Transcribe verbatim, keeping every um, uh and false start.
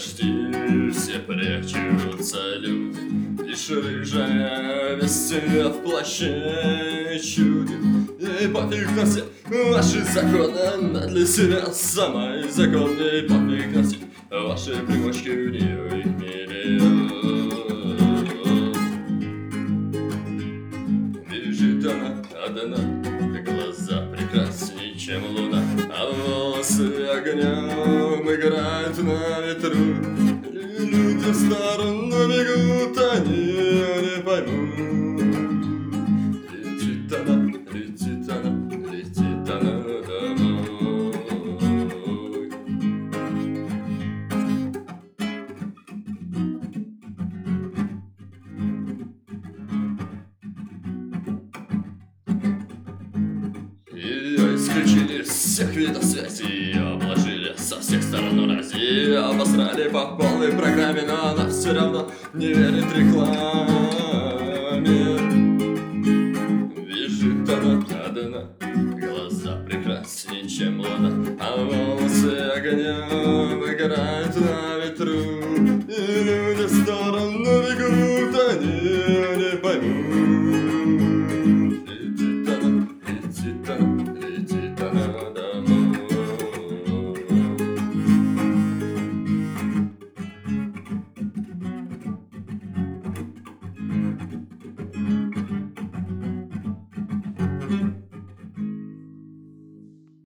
почти все прячутся люди. Лишь рыжая весна в плаще чудит. И пофиг на все ваши законы, она для себя самая законная. И пофиг на все ваши примочки, у нее их миллион. Бежит она одна, глаза прекрасней, чем луна, а волосы огнем играют на ветру. И люди в сторону бегут, они не поймут. Летит она, летит она, летит она домой. Ее исключили из всех видов связи, ее обложили со всех сторон урази, обосрали по полной программе, но она все равно не верит рекламе.